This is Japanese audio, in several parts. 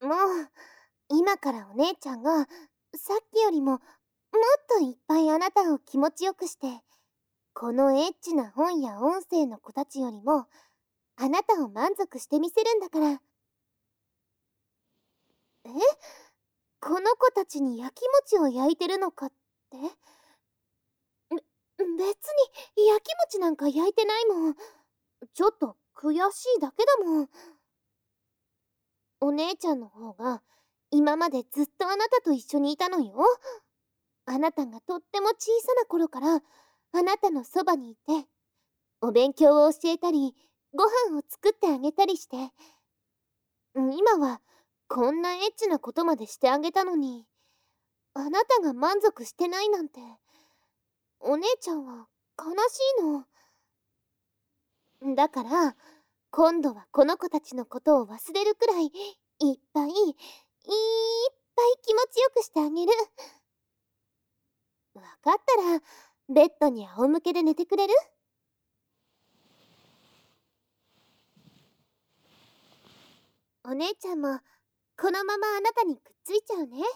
もう、今からお姉ちゃんが、さっきよりも、もっといっぱいあなたを気持ちよくして、このエッチな本や音声の子たちよりも、あなたを満足してみせるんだから。え、この子たちに焼き餅を焼いてるのかって？別に焼き餅なんか焼いてないもん。ちょっと悔しいだけだもん。お姉ちゃんの方が今までずっとあなたと一緒にいたのよ。あなたがとっても小さな頃からあなたのそばにいて、お勉強を教えたり、ご飯を作ってあげたりして、今はこんなエッチなことまでしてあげたのに、あなたが満足してないなんて、お姉ちゃんは悲しいの。だから、今度はこの子たちのことを忘れるくらい、いっぱい気持ちよくしてあげる。わかったら、ベッドに仰向けで寝てくれる？お姉ちゃんも、このままあなたにくっついちゃうね。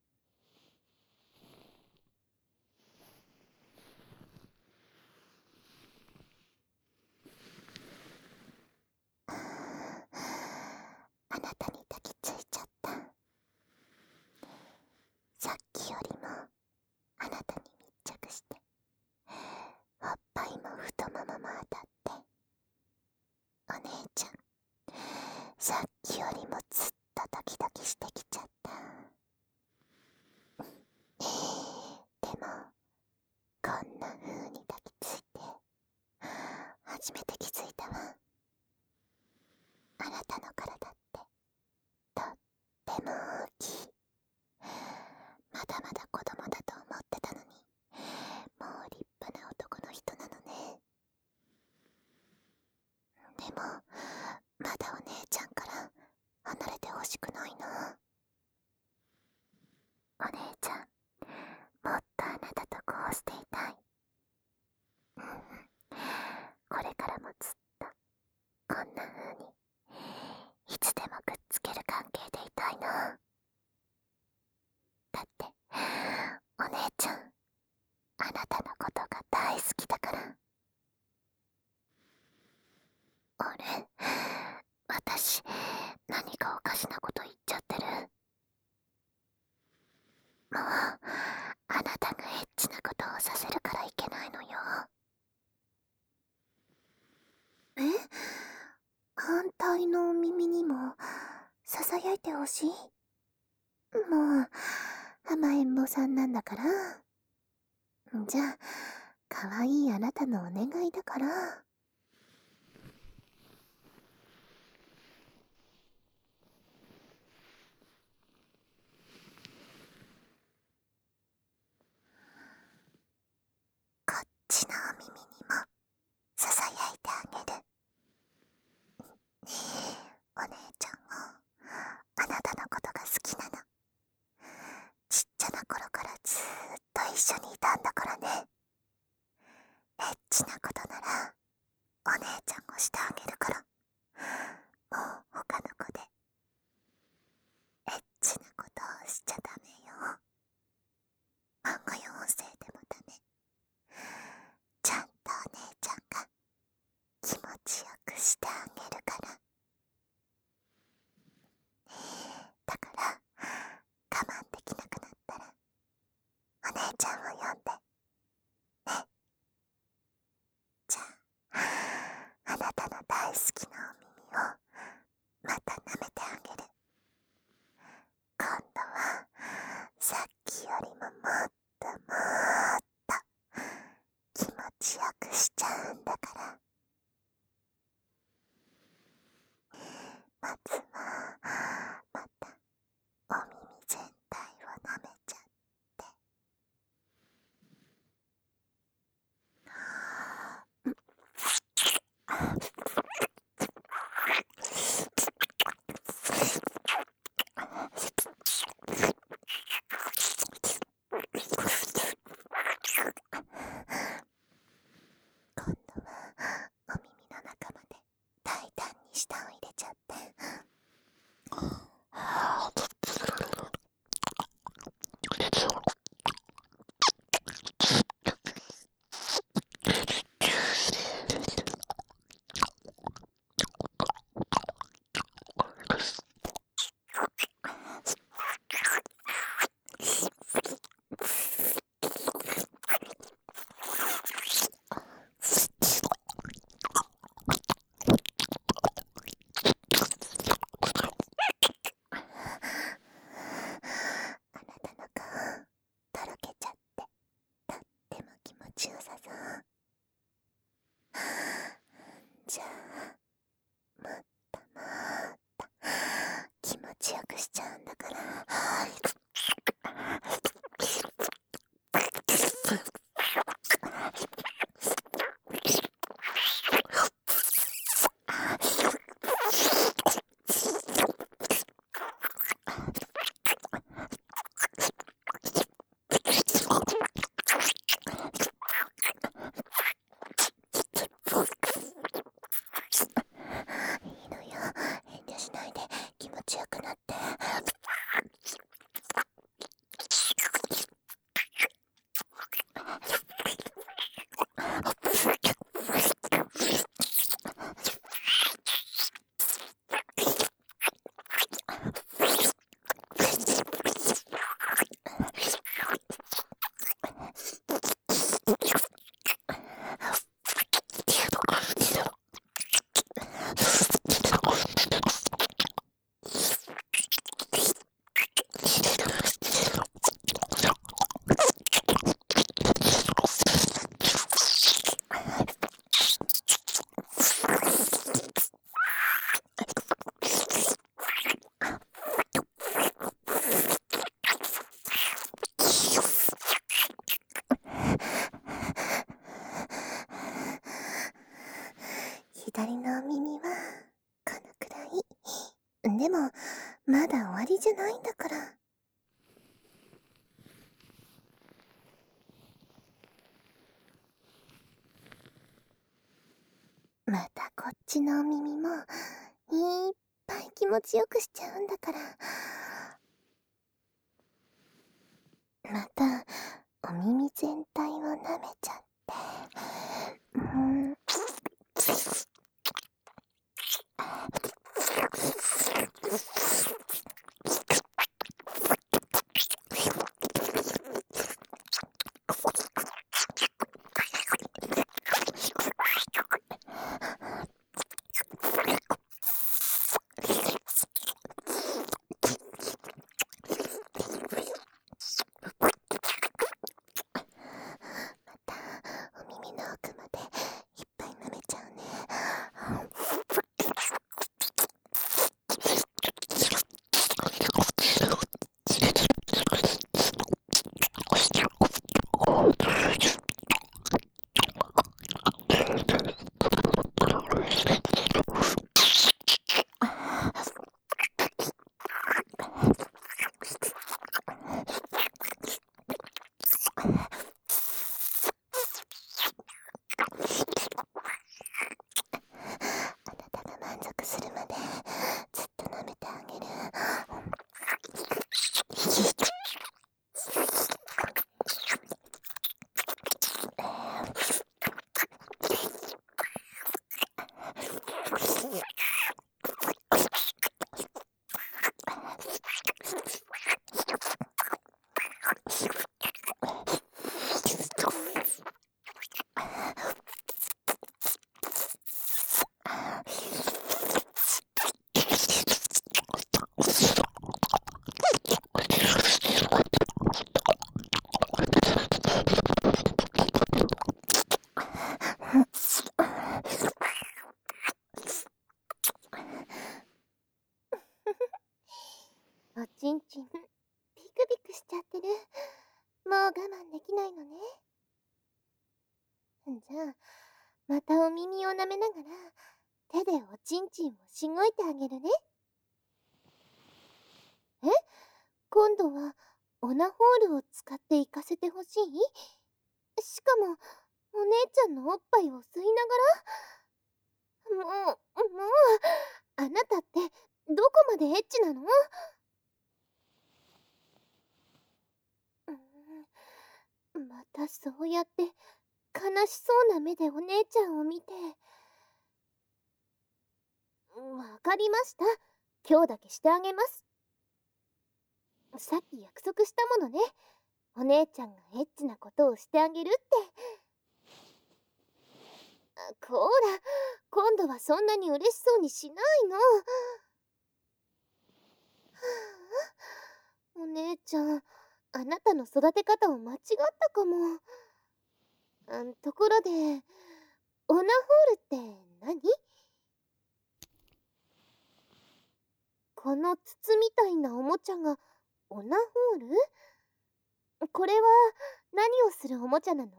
あなたに抱きついちゃった。さっきよりも、あなたに密着して、おっぱいも太ももも当たって、お姉ちゃん、さっきよりもずっとドキドキしてきちゃった。でも、こんな風に抱きついて、初めて気づいたわ。あなたの体って、とっても大きい。まだまだ子供だと思ってたのに、もう立派な男の人なのね。でも、まだお姉ちゃんから離れてほしくないな。お姉ちゃん、もっとあなたとこうしていたい。これからもずっと、こんな風に、いつでもくっつける関係でいたいな。だって、お姉ちゃん、あなたのことが大好きだから。あれ？私、何かおかしなこと言っちゃってる？もう、あなたがエッチなことをさせるからいけないのよ。え？反対のお耳にも、ささやいてほしい？もう、甘えん坊さんなんだから。じゃあ、かわいいあなたのお願いだから。こっちのお耳にも、ささやいてあげる。お姉ちゃんも、あなたのことが好きなの。ちっちゃな頃からずーっと一緒にいたんだからね。エッチなことなら、お姉ちゃんもしてあげるから。もう他の子で、エッチなことをしちゃダメよ。漫画や音声でもダメ。ちゃんとお姉ちゃんが気持ちよくしてあげるから。だから、我慢できなくなったら、お姉ちゃんを呼んで。ね。じゃあ、あなたの大好きなお耳を、また舐めてあげる。今度は、さっきよりももっともっと、気持ちよくしちゃうんだから。まずは、また、お耳全体を舐めちゃって。今度は、お耳の中まで大胆に舌を入れちゃって。 よくしちゃうんだから。いいのよ、遠慮しないで気持ちよくなって。左のお耳はこのくらい。でもまだ終わりじゃないんだから。またこっちのお耳もいっぱい気持ちよくしちゃうんだから。またお耳全体を舐めちゃって。お耳の奥までいっぱい舐めちゃうね。あなたが満足するまでずっと舐めてあげる。おちんちんピクピクしちゃってる。もう我慢できないのね。じゃあまたお耳を舐めながら手でおちんちんをしごいてあげるね。え、今度はオナホールを使って行かせてほしい？しかもお姉ちゃんのおっぱいを吸いながら。もうあなたってどこまでエッチなの？またそうやって悲しそうな目でお姉ちゃんを見て。わかりました。今日だけしてあげます。さっき約束したものね。お姉ちゃんがエッチなことをしてあげるって。こーら、今度はそんなに嬉しそうにしないの。はあ、お姉ちゃん、あなたの育て方を間違ったかも。ところで、オナホールって何？ この筒みたいなおもちゃがオナホール？これは何をするおもちゃなの？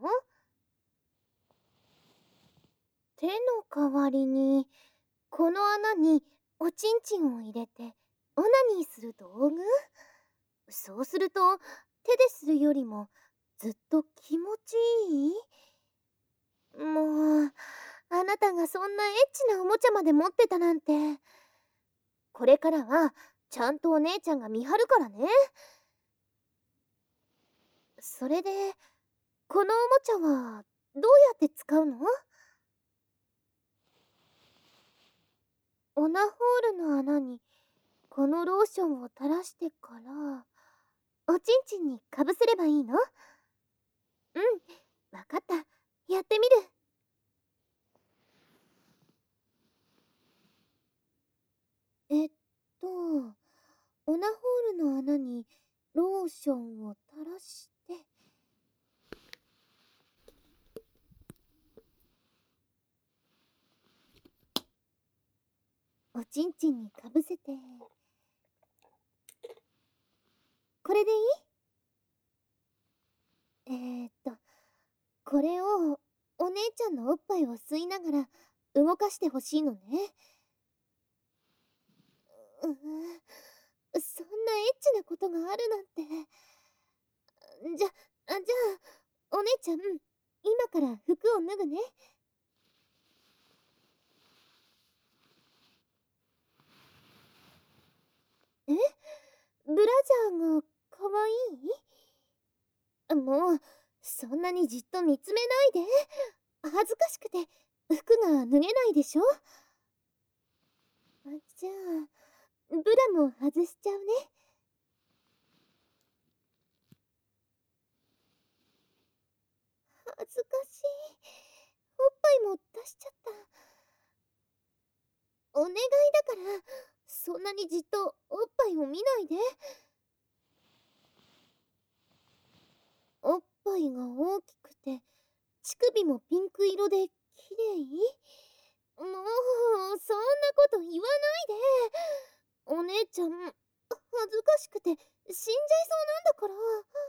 手の代わりにこの穴におちんちんを入れてオナニーする道具？そうすると手でするよりもずっと気持ちいい？もう、あなたがそんなエッチなおもちゃまで持ってたなんて。これからはちゃんとお姉ちゃんが見張るからね。それでこのおもちゃはどうやって使うの？オナホールの穴にこのローションを垂らしてからおちんちんにかぶせればいいの？うん、わかった。やってみる。えっと、オナホールの穴にローションを垂らして、おちんちんにかぶせて、これでいい？これをお姉ちゃんのおっぱいを吸いながら動かしてほしいのね。そんなエッチなことがあるなんて。じゃあ、お姉ちゃん、今から服を脱ぐね。え？ブラジャーがかわいい？もう、そんなにじっと見つめないで。恥ずかしくて服が脱げないでしょ。じゃあ、ブラも外しちゃうね。恥ずかしい。おっぱいも出しちゃった。お願いだから、そんなにじっとおっぱいを見ないで。おっぱいが大きくて、乳首もピンク色で綺麗？もう、そんなこと言わないで。お姉ちゃん、恥ずかしくて死んじゃいそうなんだから。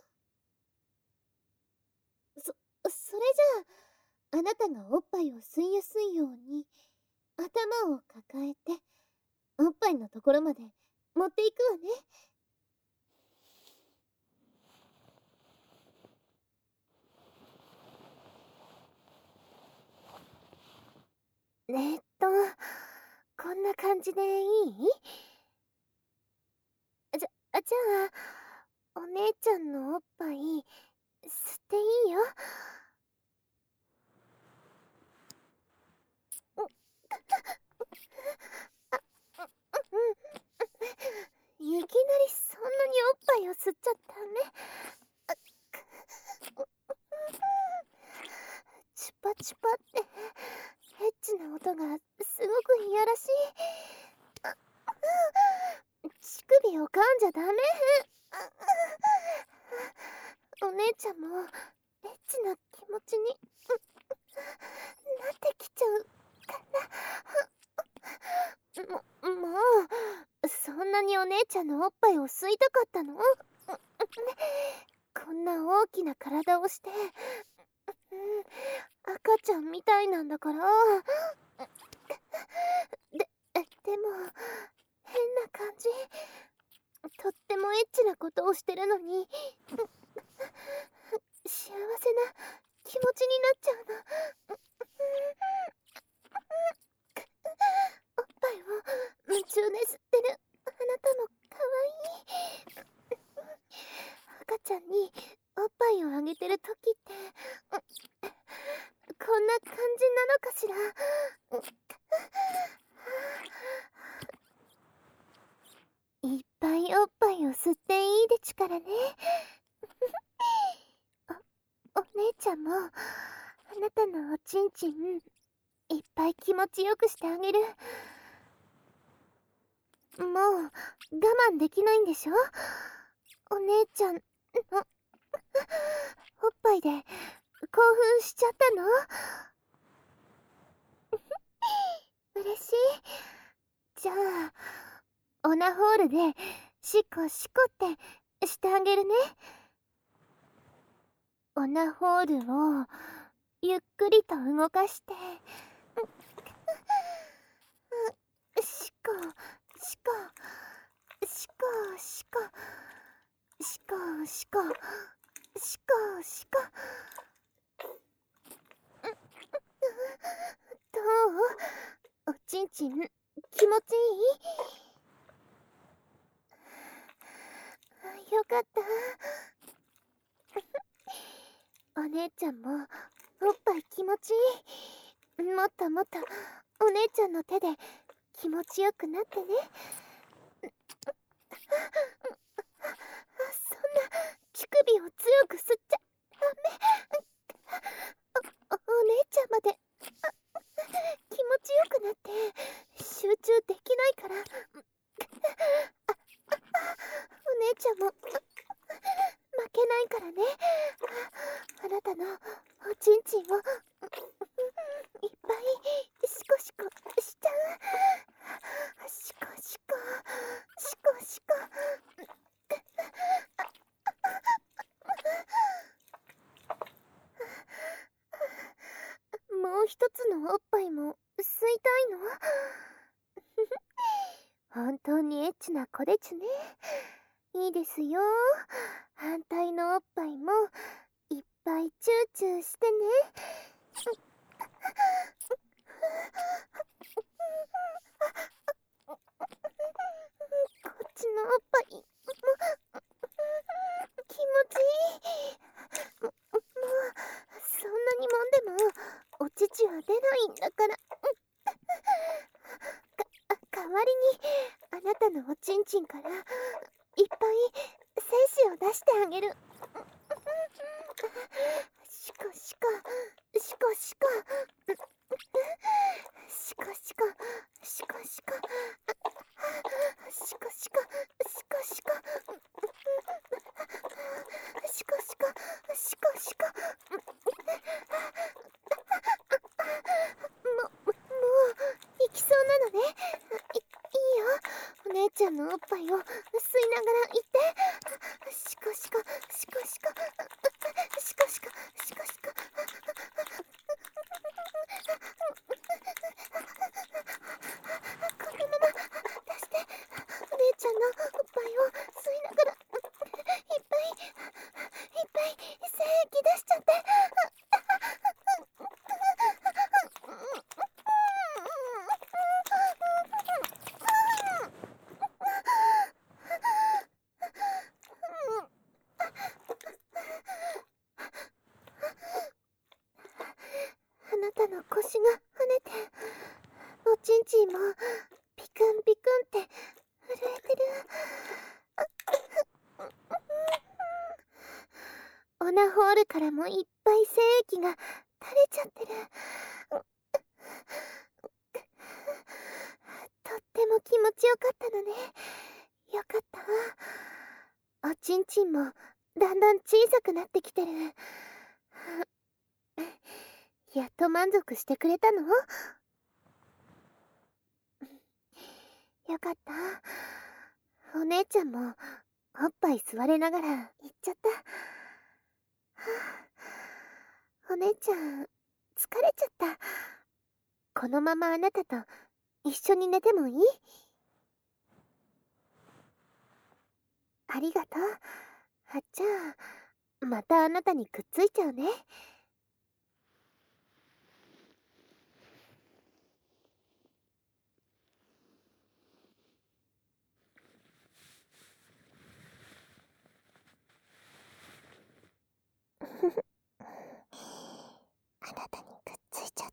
それじゃあ、あなたがおっぱいを吸いやすいように、頭を抱えて、おっぱいのところまで持っていくわね。こんな感じでいい？じゃあ、お姉ちゃんのおっぱい、吸っていいよ。いきなりそんなにおっぱいを吸っちゃダメ。チュパチュパってエッチな音がすごくいやらしい。乳首を噛んじゃダメ。お姉ちゃんもエッチな気持ちになってきちゃうかな。もう、そんなにお姉ちゃんのおっぱいを吸いたかったの？こんな大きな体をして、赤ちゃんみたいなんだから。でも、変な感じ。とってもエッチなことをしてるのに、幸せな気持ちになっちゃうの。おっぱいを夢中で吸ってるあなたもかわいい。赤ちゃんにおっぱいをあげてる時ってこんな感じなのかしら。いっぱいおっぱいを吸っていいでちゅからね。お姉ちゃんもあなたのおちんちんいっぱい気持ちよくしてあげる。もう我慢できないんでしょ？お姉ちゃんのおっぱいで興奮しちゃったの？嬉しい。じゃあオナホールでシコシコってしてあげるね。オナホールをゆっくりと動かして、シコシコシコシコシコシコシコシコ。どう？おちんちん気持ちいい？よかった。お姉ちゃんもおっぱい気持ちいい。もっともっとお姉ちゃんの手で気持ちよくなってね。そんな乳首を強く吸っちゃダメ。お姉ちゃんまで気持ちよくなって集中できないから。お姉ちゃんも負けないからね。あなたのおちんちんをいっぱいシコシコしちゃう。シコシコシコシコ。もう一つのおっぱいも吸いたいの？本当にエッチな子でちゅね。いいですよ。反対のおっぱいもいっぱいチューチューしてね。こっちのおっぱいも気持ちいい。もうそんなにもんでもお乳は出ないんだから。代わりにあなたのおちんちんからいっぱい精子を出してあげる。シコシコシコシコシコシコシコシコシコシコシコシコシコシコシコシコ。もう行きそうなのね。いいよ。お姉ちゃんのおっぱいを吸いながら行って。シコシコシコシコシコシコシコシコ。このまま出して。お姉ちゃんのおっぱいを吸いながらいっぱいいっぱい精液出しちゃって。あなたの腰が跳ねておちんちんもピクンピクンって震えてる。オナホールからもいっぱい精液が垂れちゃってる。とっても気持ちよかったのね。よかったわ。おちんちんもだんだん小さくなってきてる。やっと満足してくれたの？よかった。お姉ちゃんもおっぱい吸われながら行っちゃった。お姉ちゃん疲れちゃった。このままあなたと一緒に寝てもいい？ありがとう。じゃあまたあなたにくっついちゃうね。あなたにくっついちゃった。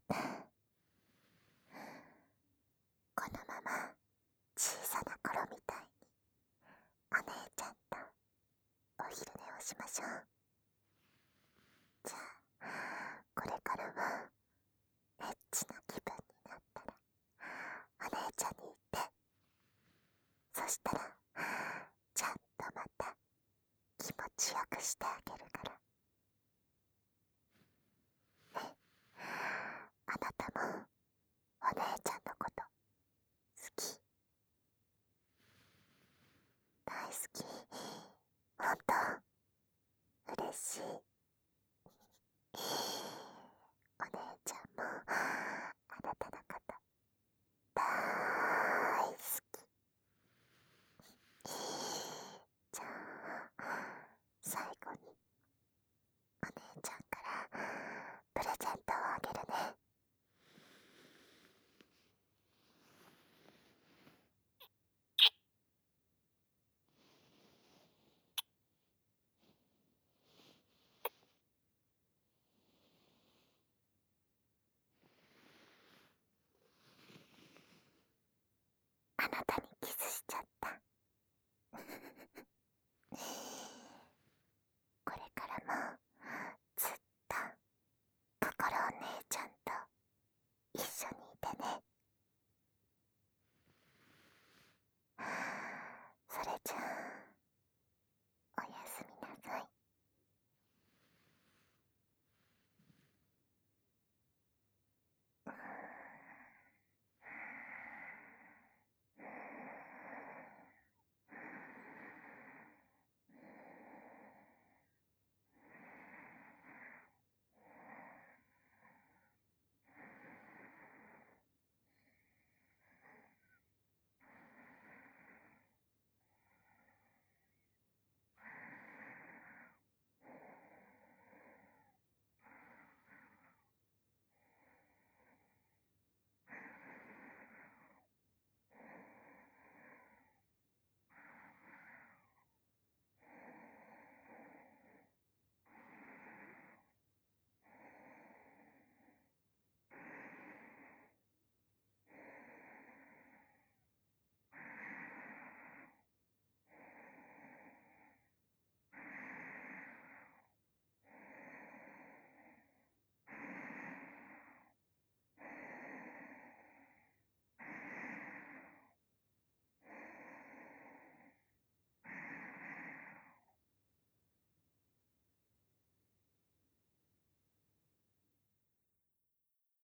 このまま小さな頃みたいにお姉ちゃんとお昼寝をしましょう。じゃあこれからはエッチな気分になったらお姉ちゃんに言って。そしたらちゃんとまた気持ちよくしてあげるからね。あなたもお姉ちゃんのこと好き？ 好き。ほんと嬉しい。お姉ちゃんもあなたのこと大好き。じゃあ最後にお姉ちゃんからプレゼントをあげるね。あなたにキスしちゃって